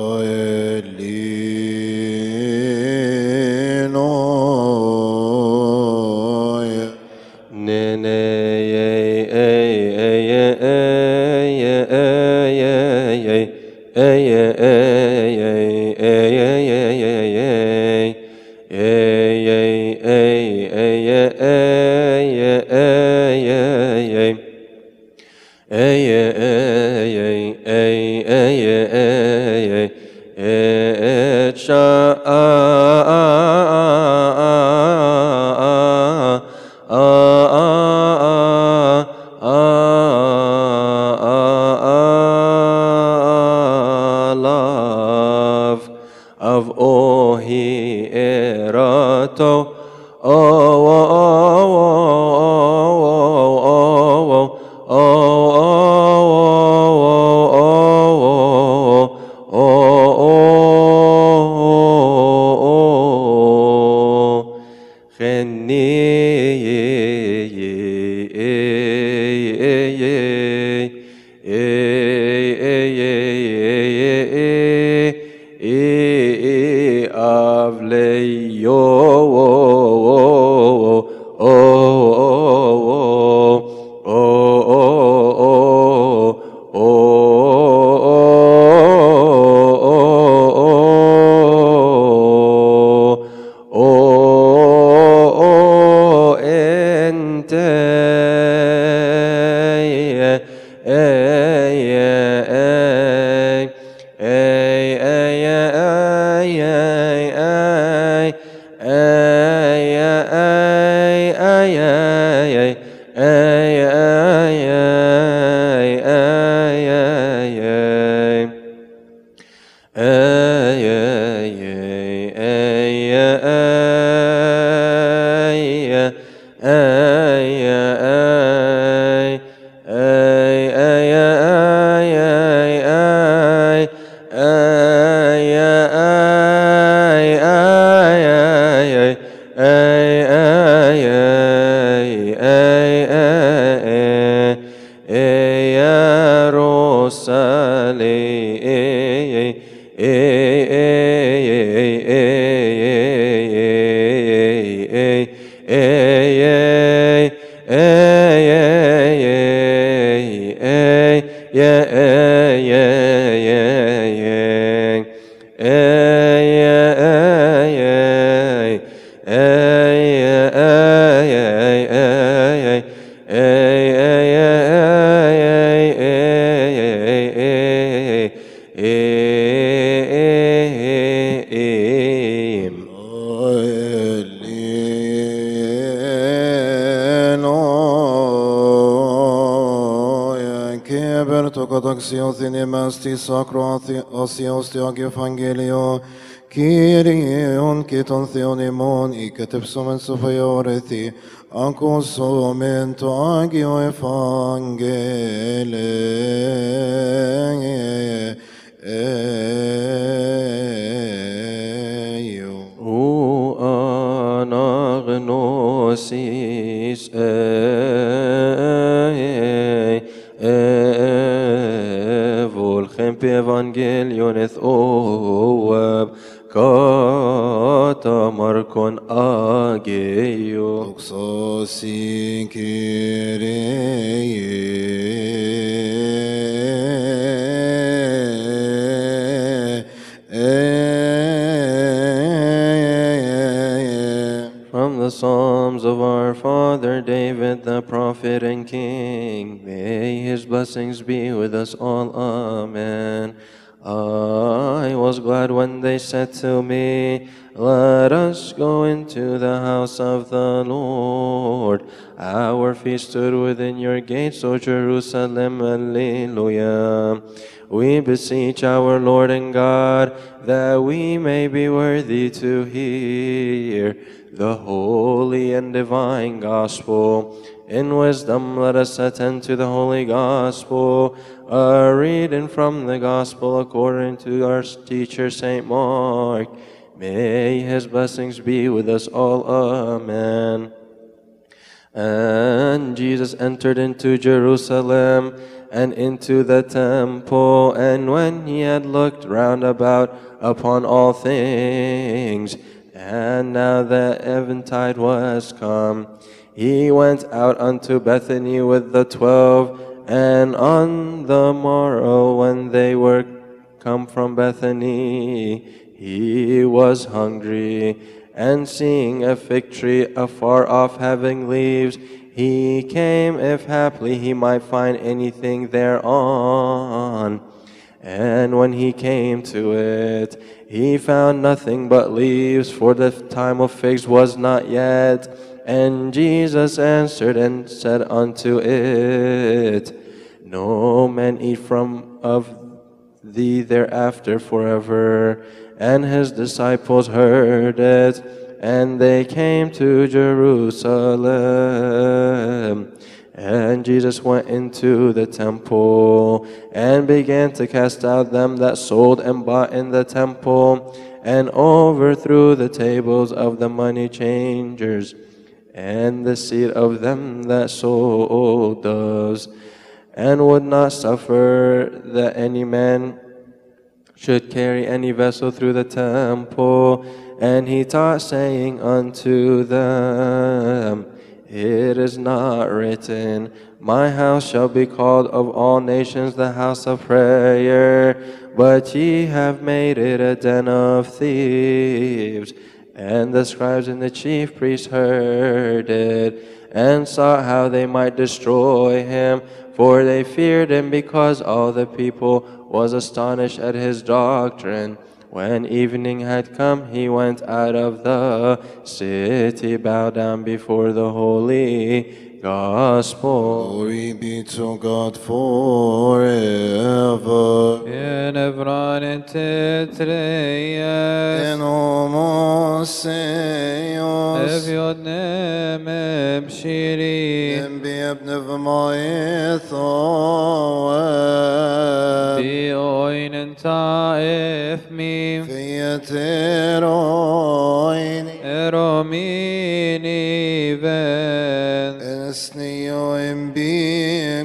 Love of ohi erato, oh, oh, oh, oh, oh, oh, oh, Sti sacro osios theog evangelio Kyrion kiton theonimon ikatep somen sophaiorethi anko somen to agio evangelio O anagnosis volchem pe evangelion eth oab kata markon ageio Doxosi From the Psalms of our father David, the prophet and king, may his blessings be with us all. Amen. I was glad when they said to me, let us go into the house of the Lord. Our feet stood within your gates, O Jerusalem. Alleluia. We beseech our Lord and God that we may be worthy to hear the holy and divine gospel. In wisdom let us attend to the holy gospel. A reading from the gospel according to our teacher Saint Mark. May his blessings be with us all. Amen. And Jesus entered into Jerusalem and into the temple, and when he had looked round about upon all things, and now the eventide was come, he went out unto Bethany with the twelve. And on the morrow, when they were come from Bethany, he was hungry. And seeing a fig tree afar off having leaves, he came, if haply he might find anything thereon. And when he came to it, he found nothing but leaves, for the time of figs was not yet. And Jesus answered and said unto it, No man eat from of thee thereafter forever. And his disciples heard it, and they came to Jerusalem. And Jesus went into the temple, and began to cast out them that sold and bought in the temple, and overthrew the tables of the money changers, and the seat of them that sold doves, and would not suffer that any man should carry any vessel through the temple. And he taught, saying unto them, It is not written, My house shall be called of all nations the house of prayer, but ye have made it a den of thieves. And the scribes and the chief priests heard it, and sought how they might destroy him, for they feared him, because all the people was astonished at his doctrine. When evening had come, he went out of the city, bowed down before the holy gospel. Glory be to God forever. In Evron and Tetreia, En homoseos, Eviod Nemem Shiri, en biebn v'ma'ethoem, Bioin and Taif Mim, v'yeteroini, Eromini Ven, esnioim bi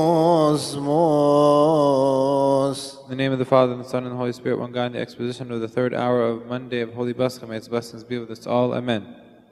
cosmos. In the name of the Father, and the Son, and the Holy Spirit, one God, in the exposition of the third hour of Monday of Holy Pascha, may its blessings be with us all. Amen.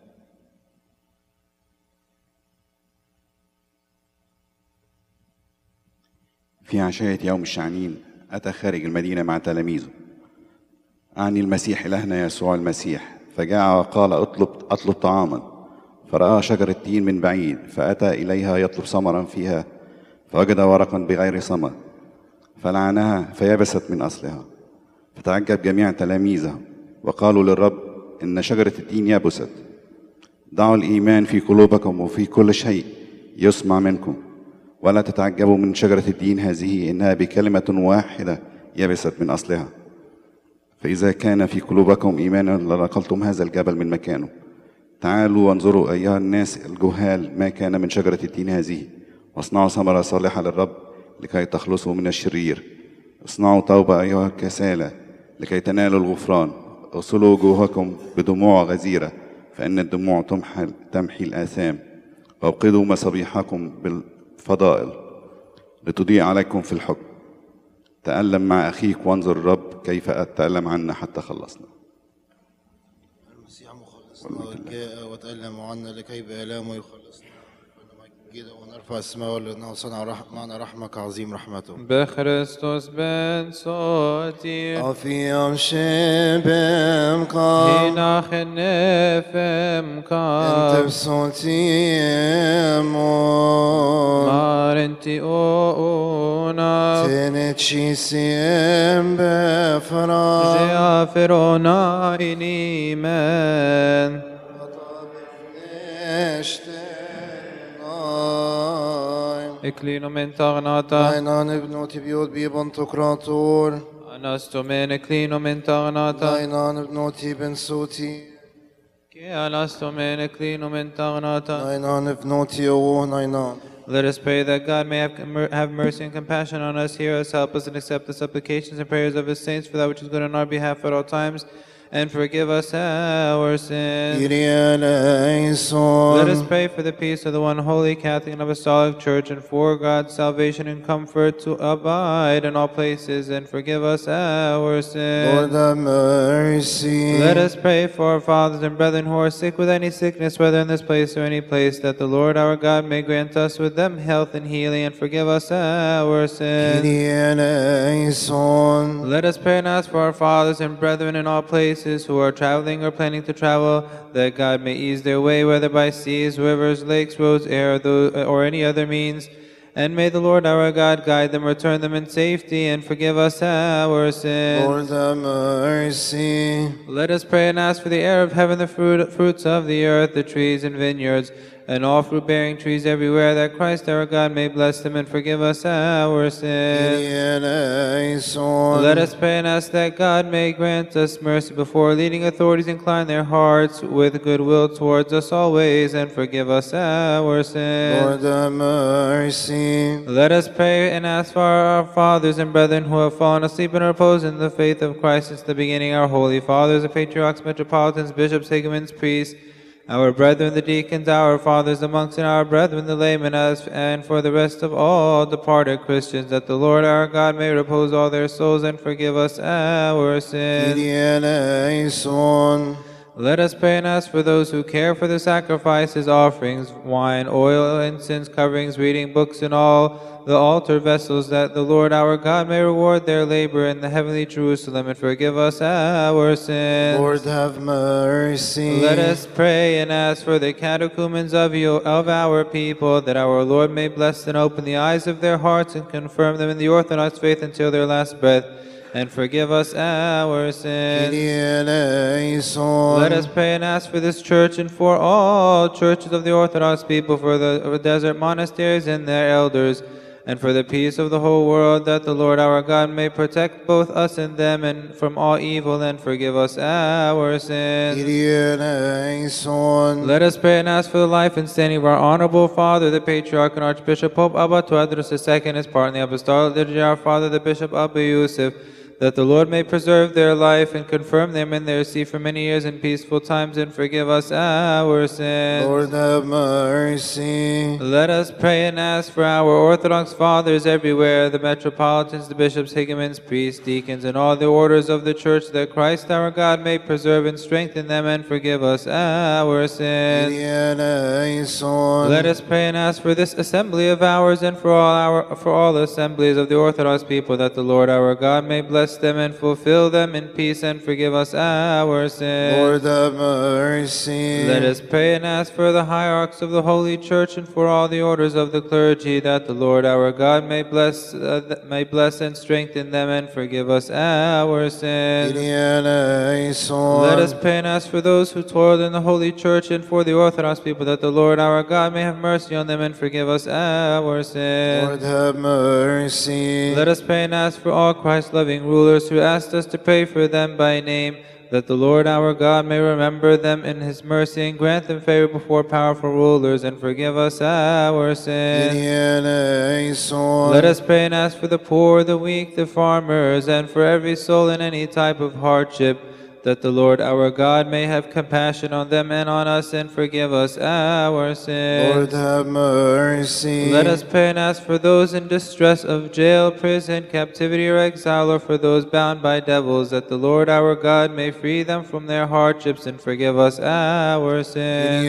في عشية يوم الشعنين أتى خارج المدينة مع تلاميذه، أعني المسيح إلهنا يسوع المسيح، فجاء وقال أطلب أطلب طعاما، فرأى شجرة تين من بعيد، فأتى إليها يطلب ثمرا فيها، فوجد ورقا بغير ثمر، فلعنها فيبست من أصلها. فتعجب جميع تلاميذه وقالوا للرب إن شجرة التين يبست. ضعوا الإيمان في قلوبكم وفي كل شيء يسمع منكم، ولا تتعجبوا من شجرة التين هذه، إنها بكلمة واحدة يبست من أصلها. فإذا كان في قلوبكم إيمان لنقلتم هذا الجبل من مكانه. تعالوا وانظروا أيها الناس الجهال ما كان من شجرة التين هذه، واصنعوا ثمرة صالحة للرب لكي تخلصوا من الشرير. اصنعوا توبة أيها الكسالى لكي تنالوا الغفران. اغسلوا وجوهكم بدموع غزيرة، فإن الدموع تمحي, تمحي الآثام. وابقدوا مصابيحكم بالفضائل لتضيء عليكم في الحكم. تألم مع أخيك وانظر الرب كيف أتألم عنا حتى خلصنا. المسيح مخلصنا جاء وتألم عنا لكي بآلامه يخلصنا. ونمجده ونرفع السماء لأنه صنع رح... معنا رحمة كعظيم رحمته. بخريستوس بن صوتي أفيام شبم كام هناخ النفم أنت كام بصوتي مون مارنتي أونا تنتشي سيم بفرح جافرونا إني من إكلينو من تغناتا Dainan ibnoti biot bibon tokrator. أنستو من إكلينو من تغناتا Dainan ibnoti ben soti. كي أنستو من إكلينو من تغناتا. Dainan ibnoti o nainan. Let us pray that God may have, have mercy and compassion on us, hear us, help us, and accept the supplications and prayers of His saints for that which is good on our behalf at all times, and forgive us our sins. Let us pray for the peace of the one holy Catholic and Apostolic Church, and for God's salvation and comfort to abide in all places, and forgive us our sins. Lord have mercy. Let us pray for our fathers and brethren who are sick with any sickness, whether in this place or any place, that the Lord our God may grant us with them health and healing, and forgive us our sins. Let us pray and ask for our fathers and brethren in all places who are traveling or planning to travel, that God may ease their way, whether by seas, rivers, lakes, roads, air, or any other means. And may the Lord our God guide them, return them in safety, and forgive us our sins. Lord have mercy. Let us pray and ask for the air of heaven, the fruit, fruits of the earth, the trees and vineyards, and all fruit-bearing trees everywhere, that Christ our God may bless them and forgive us our sins. Let us pray and ask that God may grant us mercy before leading authorities incline their hearts with goodwill towards us always, and forgive us our sins. Lord have mercy. Let us pray and ask for our fathers and brethren who have fallen asleep and repose in the faith of Christ since the beginning, our holy fathers, the patriarchs, metropolitans, bishops, hegumens, priests, our brethren the deacons, our fathers the monks, and our brethren the laymen, as and for the rest of all departed Christians, that the Lord our God may repose all their souls and forgive us our sins. Let us pray and ask for those who care for the sacrifices, offerings, wine, oil, incense, coverings, reading books, and all the altar vessels, that the Lord our God may reward their labor in the heavenly Jerusalem and forgive us our sins. Lord have mercy. Let us pray and ask for the catechumens of you, of our people, that our Lord may bless and open the eyes of their hearts and confirm them in the Orthodox faith until their last breath, and forgive us our sins. Let us pray and ask for this church and for all churches of the Orthodox people, for the desert monasteries and their elders, and for the peace of the whole world, that the Lord our God may protect both us and them, and from all evil, and forgive us our sins. Let us pray and ask for the life and standing of our honorable Father, the Patriarch and Archbishop Pope Abba Tewodros the Second, as part in the Apostolic Liturgy, our Father, the Bishop Abba Yusuf, that the Lord may preserve their life and confirm them in their see for many years in peaceful times, and forgive us our sins. Lord have mercy. Let us pray and ask for our Orthodox fathers everywhere, the metropolitans, the bishops, hegumens, priests, deacons, and all the orders of the church, that Christ our God may preserve and strengthen them and forgive us our sins. Let us pray and ask for this assembly of ours, and for all our for all assemblies of the Orthodox people, that the Lord our God may bless them and fulfill them in peace, and forgive us our sins. Lord have mercy. Let us pray and ask for the hierarchs of the Holy Church, and for all the orders of the clergy, that the Lord our God may bless uh, may bless and strengthen them, and forgive us our sins. Let us pray and ask for those who toil in the Holy Church, and for the Orthodox people, that the Lord our God may have mercy on them and forgive us our sins. Lord have mercy. Let us pray and ask for all Christ-loving rulers who asked us to pray for them by name, that the Lord our God may remember them in His mercy and grant them favor before powerful rulers, and forgive us our sins. Let us pray and ask for the poor, the weak, the farmers, and for every soul in any type of hardship, that the Lord our God may have compassion on them and on us and forgive us our sins. Lord, have mercy. Let us pray and ask for those in distress of jail, prison, captivity, or exile, or for those bound by devils, that the Lord our God may free them from their hardships and forgive us our sins.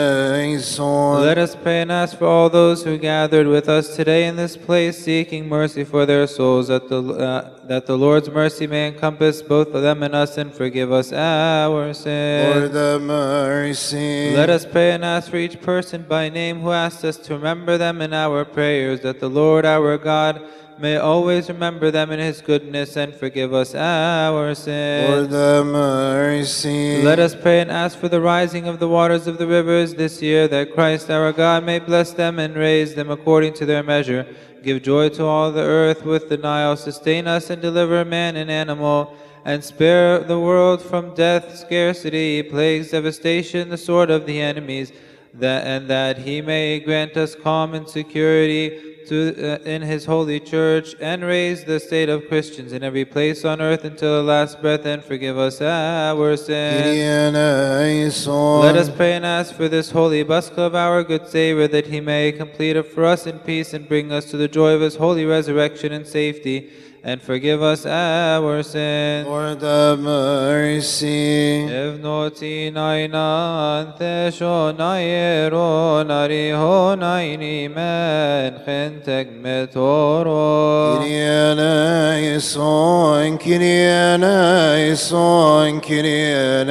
Let us pray and ask for all those who gathered with us today in this place, seeking mercy for their souls, that the, uh, that the Lord's mercy may encompass both of them and us and forgive us our sins. Lord, have mercy. Let us pray and ask for each person by name who asked us to remember them in our prayers, that the Lord our God may always remember them in his goodness and forgive us our sins. Lord, have mercy. Let us pray and ask for the rising of the waters of the rivers this year, that Christ our God may bless them and raise them according to their measure. Give joy to all the earth with the Nile. Sustain us and deliver man and animal, and spare the world from death, scarcity, plagues, devastation, the sword of the enemies, that, and that he may grant us calm and security to, uh, in his holy church, and raise the state of Christians in every place on earth until the last breath, and forgive us our sins. Let us pray and ask for this holy busk of our good Savior, that he may complete it for us in peace and bring us to the joy of his holy resurrection and safety, and forgive us our sins. Lord, have mercy. Evnoti nainan thesho nairo nariho naini men chenteg metoro. Kyrie eleison, Kyrie eleison, Kyrie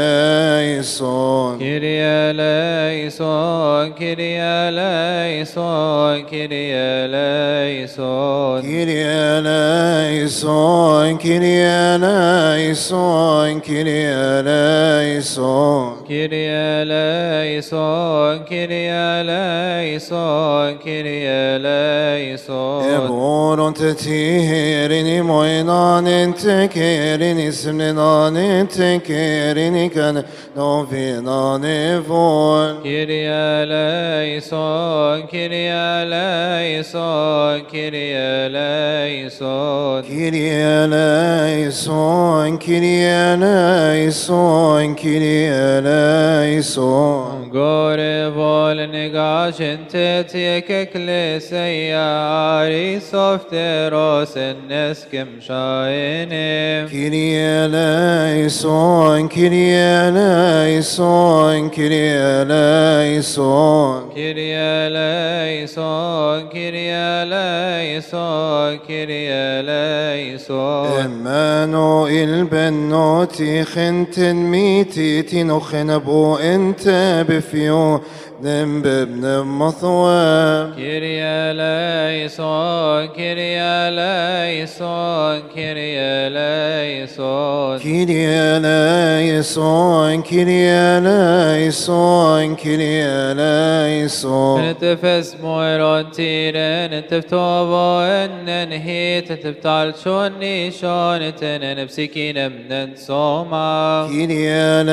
eleison. Kyrie eleison, Kyrie eleison, Kyrie eleison. Kyrie eleison. Eleison, Kyrie eleison, Kyrie eleison. Kyrie eleison, Kyrie eleison, Kyrie eleison. Eboron tetirini moinanin tekerini simninanin tekerini kan novinanin von. Kyrie eleison, Kyrie eleison, Kyrie eleison. Kyrie eleison, Kyrie eleison, Kyrie eleison. Gore vol negashen tetek eklesia arisofteros enneskem shaenem. Kyrie eleison, Kyrie eleison, Kyrie eleison. Kyrie eleison, Kyrie eleison, Kyrie eleison. Emmanuel bennoti خنتن ميتي تنخن بو انت بفيو ذم بابن مثوى. Kyrie eleison, Kyrie eleison, Kyrie eleison. Kyrie eleison, Kyrie eleison, Kyrie eleison. نتفس مويرون تيرن نتفتوبو ان نهيت تبتال شوني شون تنن بسكين من صوما. Kyrie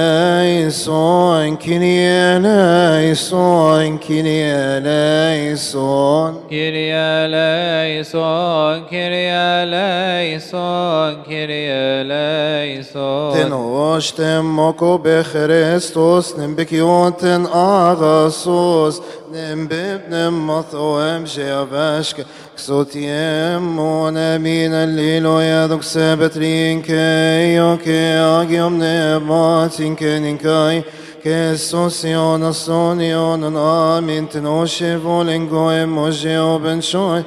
eleison, Kyrie eleison, Kyrie eleison. Kyrie eleison, Kyrie eleison, Kyrie eleison. تنوشتم مكو بخريستوس نمبكيوتن آغاسوس نمببن مثوام شيافاشك كسوتيم ونبين الليلو يدك سبترين كي يوكي آجيوم نباتين كنكاي كسوسيون الصونيون آمين تنوشي فولنغوي موجيو بنشوي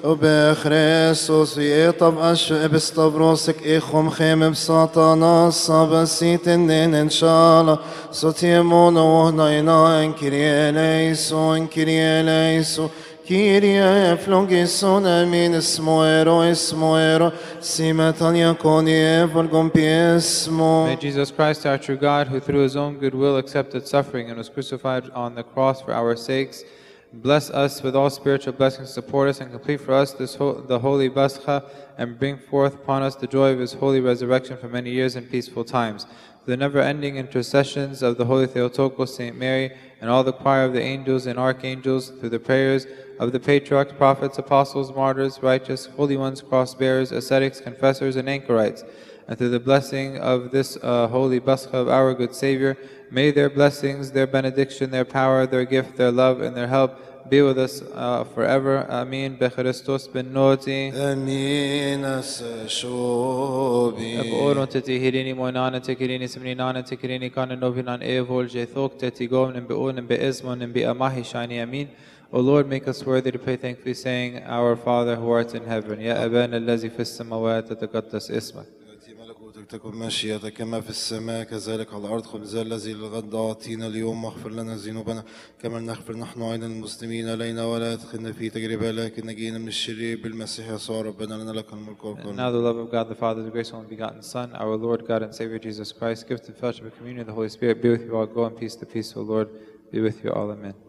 وبخريستوس يطب أش بستبروسك إخوم خيم بساطانا صابسيت النين إن شاء الله صوتيمون وهناينان كيري ليسون كيري ليسون كيري فلوغيسون أمين اسمويرو اسمويرو سيمتان يكوني فلغم بيسمو. May Jesus Christ, our true God, who through his own good will accepted suffering and was crucified on the cross for our sakes, bless us with all spiritual blessings, support us, and complete for us this ho the holy Pascha, and bring forth upon us the joy of his holy resurrection for many years and peaceful times. Through the never-ending intercessions of the Holy Theotokos, Saint Mary, and all the choir of the angels and archangels, through the prayers of the patriarchs, prophets, apostles, martyrs, righteous, holy ones, cross-bearers, ascetics, confessors, and anchorites, and through the blessing of this uh, holy Pascha of our good Savior, may their blessings, their benediction, their power, their gift, their love, and their help be with us uh, forever. Amin. Bechristos ben noti. Amin. Asashobi. Eboron teti hirini moinana tekirini simninana tekirini kana novinan evol jethok teti gomnim beonim beizmonim beamahi shani. Amin. O Lord, make us worthy to pray thankfully, saying, Our Father who art in heaven, Ya abana allazi fis samawat tataqaddas ismak. تكن مشيئتك كما في السماء كذلك على الأرض. خبزنا الذي للغد أعطينا اليوم واغفر لنا ذنوبنا كما نغفر نحن أيضا المسلمين علينا ولا تدخلنا في تجربة لكن نجينا من الشرير بالمسيح يسوع ربنا لنا لك الملك والقوة. Now the love of God the Father, the grace of only begotten Son, our Lord God and Savior Jesus Christ, gift and fellowship of communion of the Holy Spirit be with you all. Go in peace. The peace of the Lord be with you all. Amen.